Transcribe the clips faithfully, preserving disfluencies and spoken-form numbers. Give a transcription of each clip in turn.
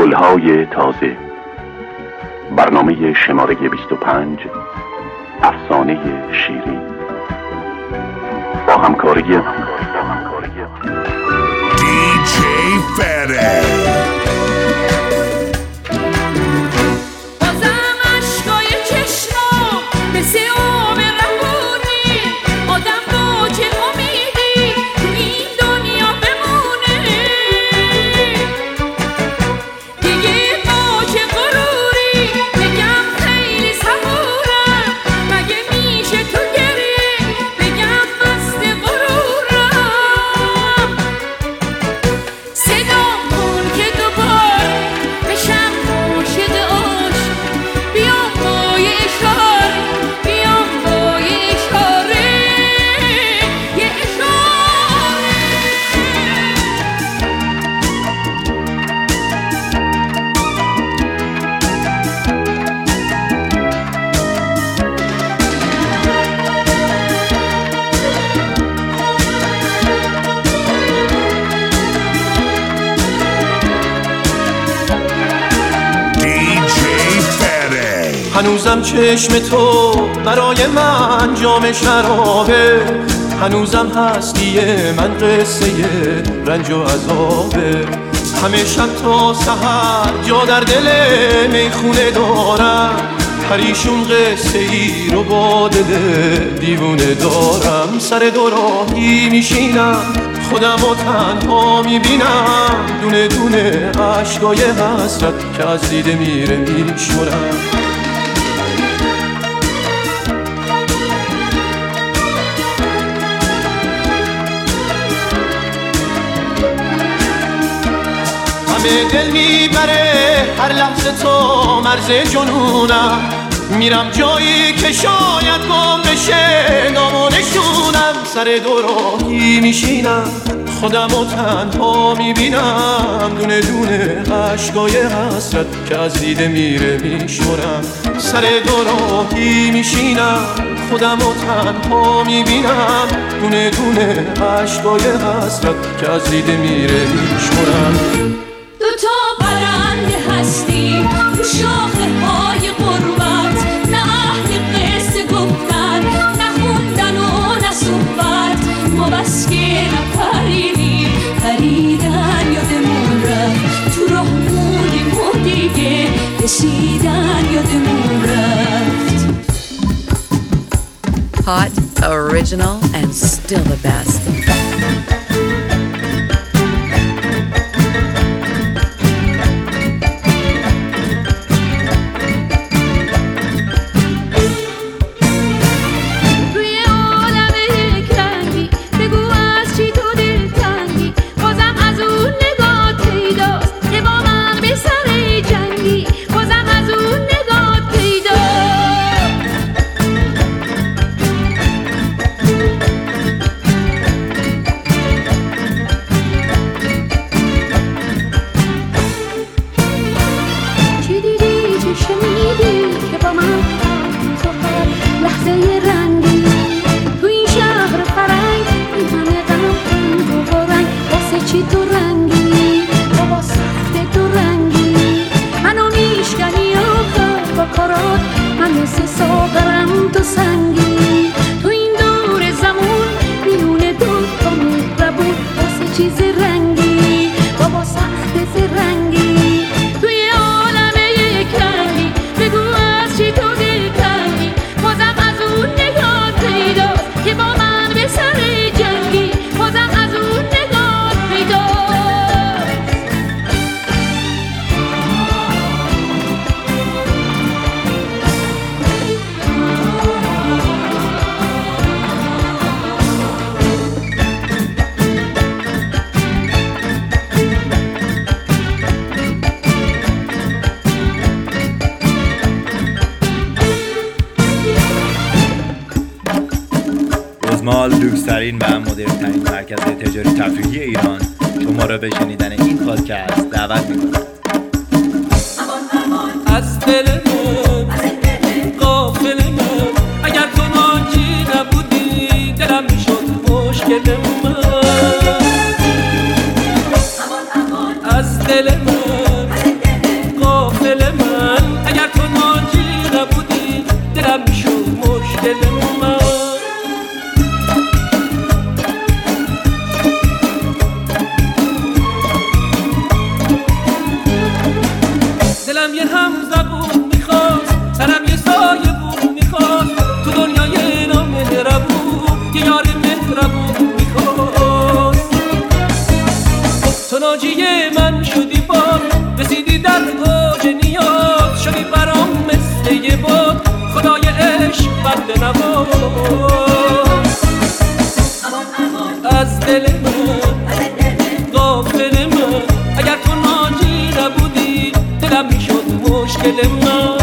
گلهای تازه، برنامه شماره بیست و پنج، افسانه شیرین، با همکاری دی جی فره. هنوزم چشم تو برای من جام شرابه، هنوزم هستی من قصه رنج و عذابه. همه شب تا سحر جا در دل میخونه دارم، پریشون قصه ای رو با دل دیوونه دارم. سر دوراهی میشینم خودم و تنها میبینم، دونه دونه عشقای حسرت که از دیده میره میشورم. به دل میبره هر لحظه تو مرز جنونم، میرم جایی که شاید گم بشه نام و نشونم. سر دوراهی میشینم خودم و تنها میبینم، دونه دونه عشقای حسرت که از دیده میره میشورم. سر دوراهی میشینم خودم و تنها میبینم، دونه دونه عشقای حسرت که از دیده میره میشورم. دو تا پرنده هستیم رو شاخه های غربت، نه اهل قصه گفتن نه خوندن و نه صحبت. ما بس که نپریدیم پریدن یادمون رفت، تو راه بودیم و دیگه رسیدن یادمون رفت. Hot, original and still the best. مال لوکس‌ترین و مدرن‌ترین مرکز تجاری تفریحی ایران شما را به شنیدن این پادکست دعوت می‌کند. از دل من غافل من، اگر تو ناجی نبودی دلم میشد مشکل من. از دل من بند نواز از دل من غافل من اگر تو ناجی نبودی دلم میشد مشکل من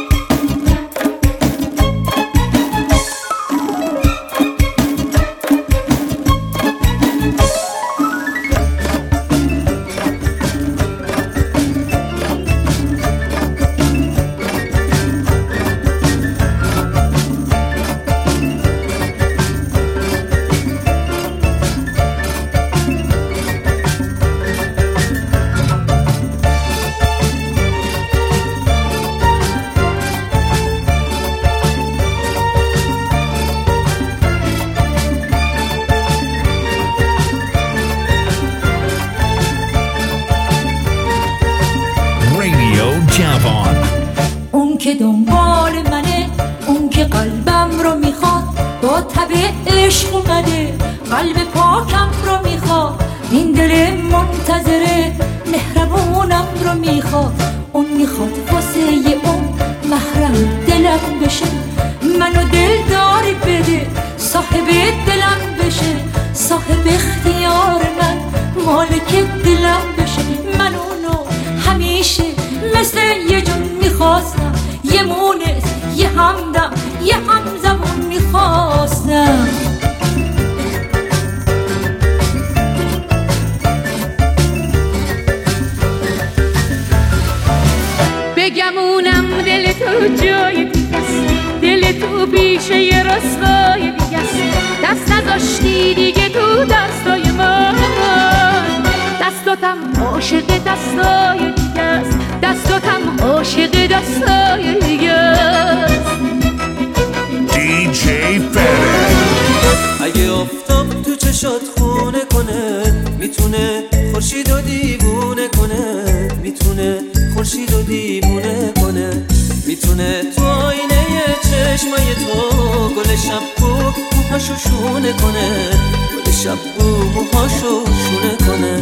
اون که دنبال منه، اون که قلبم رو میخواد، با تب عشق اومده قلب پاکم رو میخواد، این دل منتظره مهربونم رو میخواد، اون میخواد واسه اون محرم دلم بشه، منو دلداری بده صاحب دلم بشه، صاحب اختیار من مالک دلم بشه، من اونو همیشه مثل یه جون میخواستم، یه مونس یه همدم یه همزمون میخواستم. بگمونم دل تو جای دیگست، دل تو بیشه یه رسوای دیگست، دست نذاشتی دیگه تو دستای من، دستاتم عاشق دستای دیگست، دستاتم عاشق دستای دیگست. دی جی فره اگه آفتاب تو چشات خونه کنه، میتونه خورشید و دیوونه کنه، میتونه خورشید و دیوونه کنه، میتونه تو آینه چشمای تو گل شبو موهاشو شونه کنه، گل شبو موهاشو شونه کنه.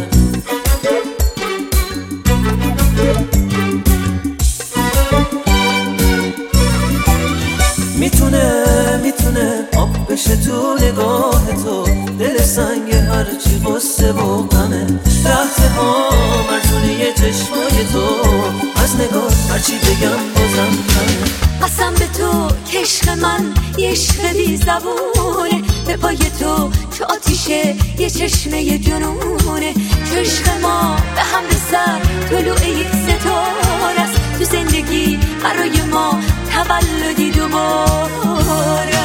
میتونه میتونه آب بشه تو نگاه تو، دل سنگ هرچی غصه و غمه، رفته ها مرزونه چشمای تو، از نگاه هرچی بگم بازم کمه. قسم به تو که عشق من یه عشق بی زبونه، به پای تو چه آتیشه یه چشمه جنونه، چه عشق ما به هم رسد طلوع یک ستاره است، تو زندگی برای ما تولدی دوباره.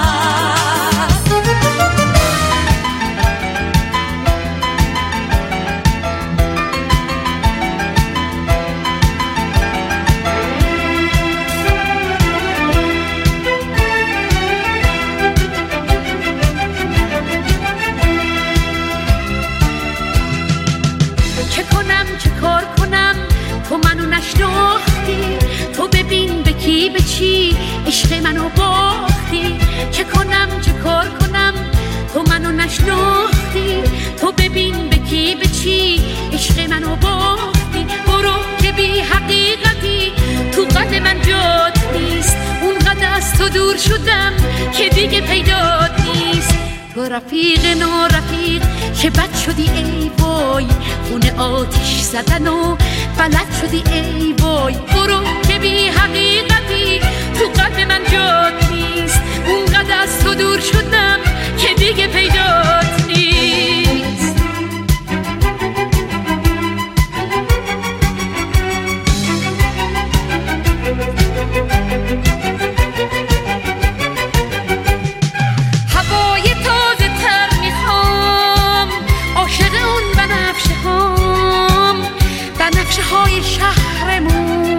چه کنم چه کار کنم تو منو نشناختی، تو ببین به کی به چی عشق منو باختی، چه کنم چه کار کنم تو منو نشناختی، تو ببین به کی به چی عشق منو باختی، برو که بی حقیقتی تو قد من جات نیست، اونقدر از تو دور شدم که دیگه پیدات نیست، تو رفیق نو رفیق که بد شدی ای وای، خونه آتیش زدن و بلد شدی ای وای، برو که بی حقیقتی تو قلب من جات نیست، اونقدر از تو دور شدم که دیگه پیدات نیست. هوای تازه تر میخوام، عاشق اون بنفشه هام، بنفشه های شهرمون،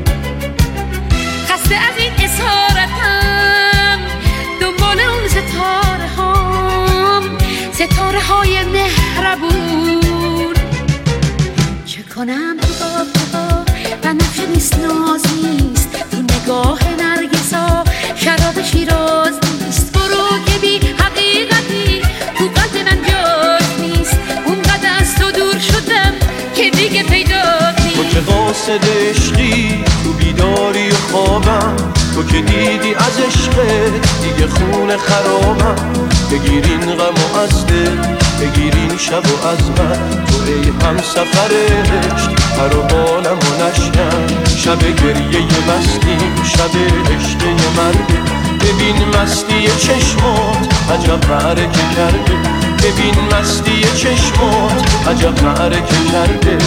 خسته از این اسارتم، دنبال اون ستاره هام، ستاره های مهربون، چه کنم تو بابا بنفشه نیست ناز نیست، تو نگاه نرگسا شراب شیراز نیست، برو که بی حقیقتی تو قلب من جات نیست، اونقدر از تو دور شدم که دیگه پیدات نیست. تو که قاصد عشقی تو بیداری و خوابم، تو که دیدی از عشقت دیگه خون خرابم. بگیرین غم و از دل بگیرین شب و از من، تو ای هم سفر عشق پر و بالم و نشکن. شب گریه مستیم شب عشق مرده، ببین مستی چشمات عجب معرکه کرده. ببین مستی چشمات عجب معرکه کرده.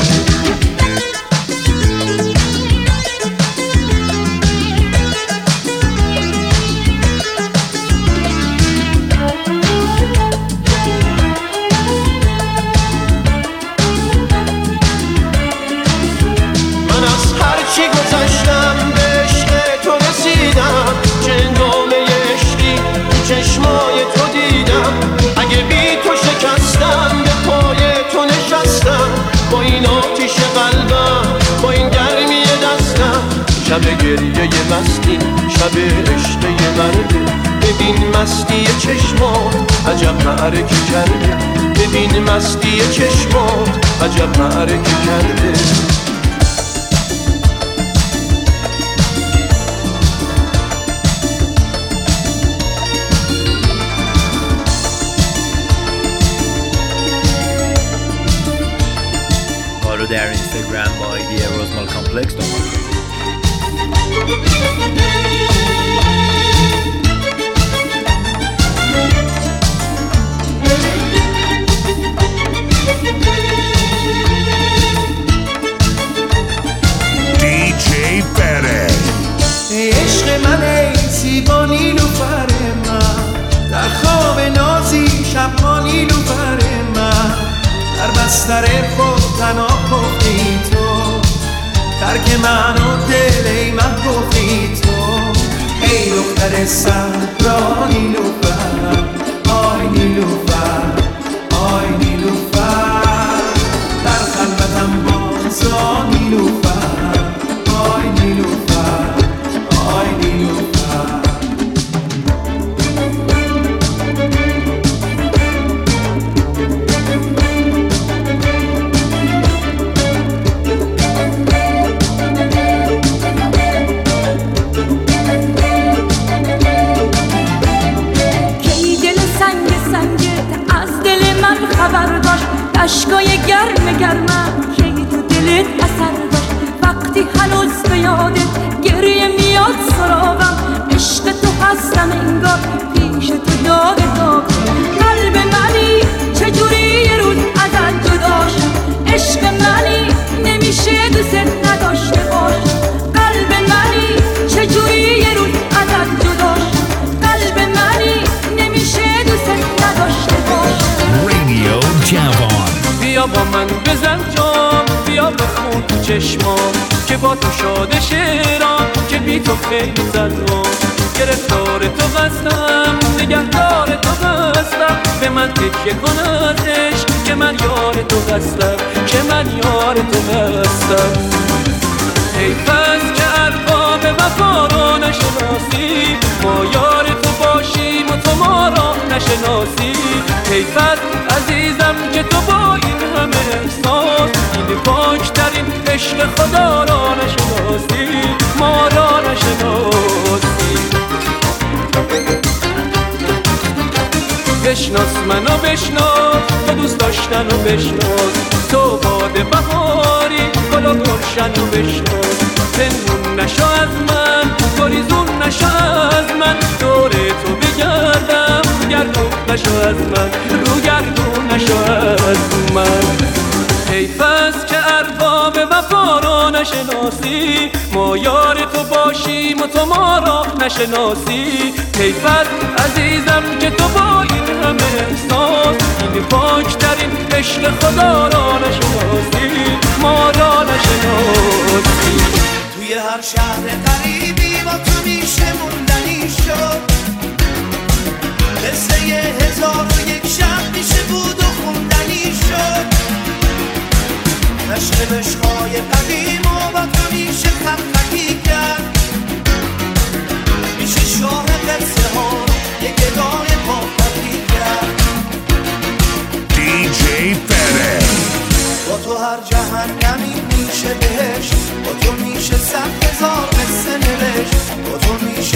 چشمای تو دیدم، اگه بی تو شکستم به پای تو نشستم. با این آتیش قلبم با این گرمی دستم. شب گریه مستی شب عشق مرده، ببین مستی چشمات عجب معرکه کرده. ببین مستی چشمات عجب معرکه کرده. در اینستاگرام با آیدی روزمال کامپلکس دنبال کنید. دی جی Fede. ای عشق من ای زیبا نیلوفر من، در خواب نازی شب ما نیلوفر من. در بستر خود تنها گفتی تو، ترک من و دل ای من گفتی تو. ای دختر صحرا نیلوفر، آی نیلوفر آی نیلوفر. در خلوتم بازا نیلوفر، آی نیلوفر آی نیلوفر. عشقای گرم گرمم که تو دلت اثر داشت. وقتی هنوز به یادت گریه میاد سراغم، عشق تو هستم انگار پیش تو داغ داغ. قلب منی چجوری یه روز ازت جدا شد، عشق منی نمیشه دوست نداشته باش. قلب منی چجوری یه روز ازت جدا شد، قلب منی نمیشه دوست نداشته باش. رادیو جوان. بیا با من بزن جام، بیا بخون تو چشمام که با تو شاده شیرام، که بی تو خیلی زنم. گرفتار تو هستم نگهدار تو هستم، به من تکیه کن از عشق که من یار تو هستم، که من یار تو هستم. حیف است که ارباب وفا را نشناسی، ما یار تو باشیم و تو ما را نشناسی. حیف است عزیزم که تو با این همه احساس، این پاکترین عشق خدا را نشناسی، ما را نشناسی. بشناس منو بشناس، تو دوست داشتن و بشناس، تو باد بهاری گل و گلشن و بشناس. پنهون نشو از من گریزون نشو از من، دور تو بگردم گردون نشو از من، رو گردون نشو از من. حیف است که ارباب وفا را نشناسی، ما یار تو باشیم و تو ما را نشناسی. حیف است عزیزم که تو با این همه احساس، این پاکترین عشق خدا را نشناسی، ما را نشناسی. توی هر شهر قریبی با تو میشه موندنی شد، قصه یه هزار و یک شب میشه بود و خوندنی شد. عشق عشقای قدیم و با تو میشه خفکی کرد، میشه شاه قصه ها یک گدای پاپتی کرد. دی جی Fede. با تو هر جهنمی میشه بهشت، با تو میشه صد هزار قصه نوشت، با تو میشه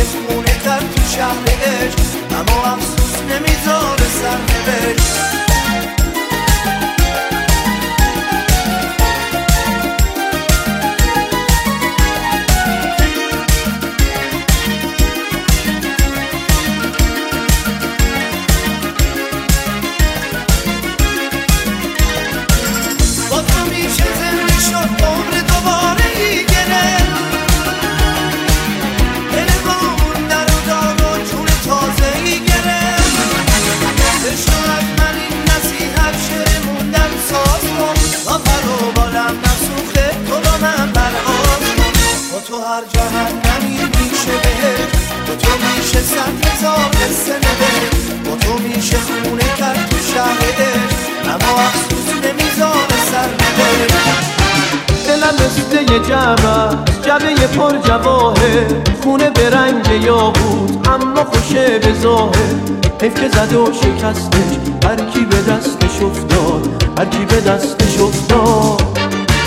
مثل یه جعبه جعبه پر جواهر خونه به رنگ یاقوت اما خوشه به ظاهر حیف که زد و شکستش هر کی به دستش افتاد هر کی به دستش افتاد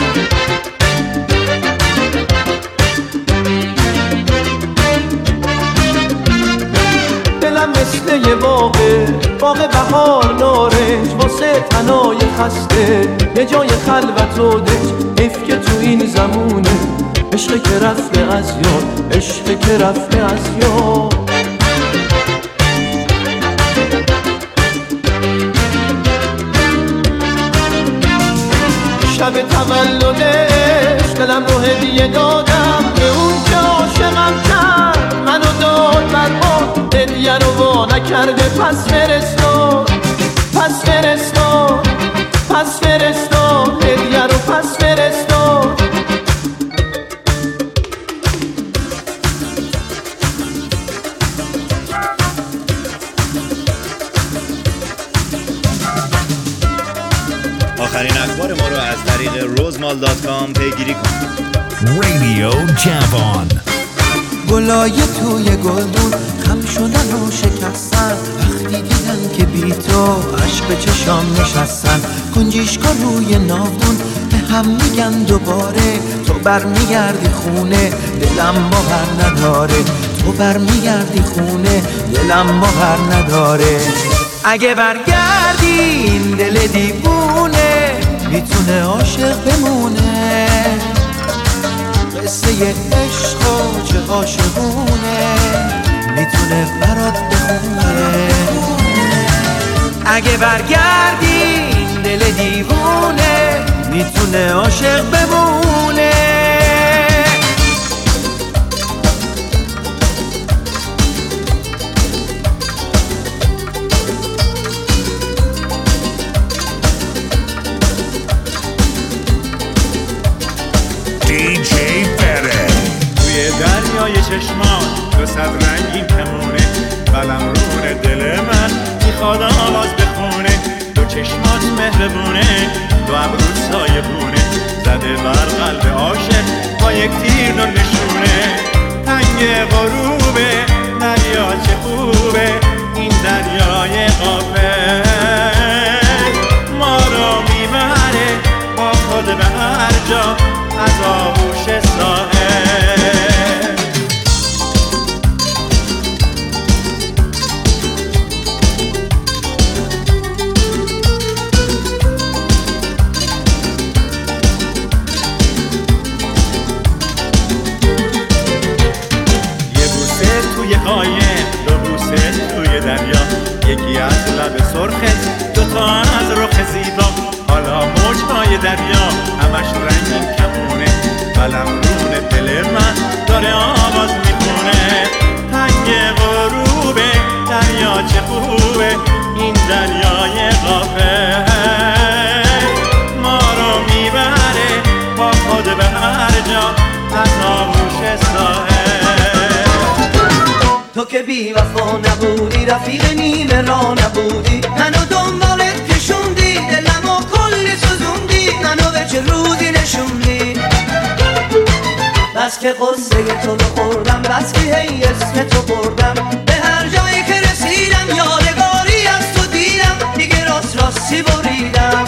دلم مثل یه باغه باغ بهار نارنج واسه تنای خسته یه جای خلوت و دنج حیف که تو این زمونه عشق که رفته از یاد عشق که رفته از یاد شب تولدش دلم رو هدیه دادم به اون که عاشقم کرد منو داد برباد هدیه رو وا نکرده پس فرستاد پس فرستاد پس فرستاد هدیه رو پس فرستاد آخرین اخبار ما رو از طریق روزمال دات کام پیگیری کنید. رادیو جوان. گلای توی گلدون خم شدن و شکستن وقتی دیدن که بی تو عشق چشام نشستن کنجیشکا روی ناودون به هم میگن دوباره تو برمیگردی خونه دلم باور نداره تو برمیگردی خونه دلم باور نداره اگه برگردی این دل دیوونه میتونه عاشق بمونه قصه عشق و چه عاشقونه میتونه برات بخونه اگه برگردی این دل دیوونه میتونه عاشق بمونه دی جی Fede. توی دریای چشمان دو صد رنگین کمونه قلم رون دل من میخواد آواز بخونه دو چشمات مهربونه دو ابرود سایه بونه زده بر قلب عاشق با یک تیر نور نشونه تنگ غروبه دریا چه خوبه این دریای غافل ما رو میبره با خود به هر جا از آغوش ساحل یه بوسه توی قایم دو بوسه توی دریا یکی از لب سرخت دوتا از رخ زیبا حالا موجهای دریا همش رنگین کمونه قلم رون دل من داره آواز میخونه تنگ غروبه دریا چه خوبه این دریای غافل ما رو میبره با خود به هر جا از آغوش ساحل تو که بی وفا نبودی رفیق نیمه را نبودی منو دنبالت کشوندی دلمو کلی سوزوندی منو به چه روزی نشوندی بس که قصه تو رو خوردم بس که هی اسم تو بردم به هر جایی که رسیدم یادگاری از تو دیدم دیگه راست راستی بریدم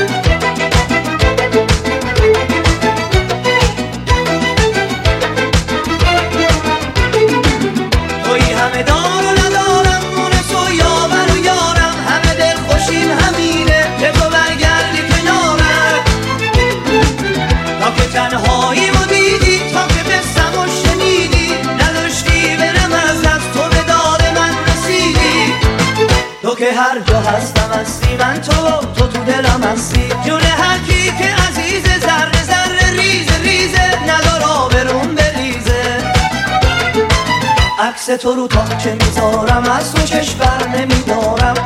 توی همه دار و ندارم مونس و یاور و یارم همه دل خوشیم همینه که تو برگردی کنارم تا که تنهایی مو دیدی تا که بستم و شنیدی نداشتی برم از دست تو به داد من رسیدی تو که هر جا هستم هستی من تو تو تو دلم هستی جون هر کی که عزیز ذره ذره ریز ریزه ندار آبرون بریزه عکس تو رو تا چه میذارم از تو چشم بر نمیدارم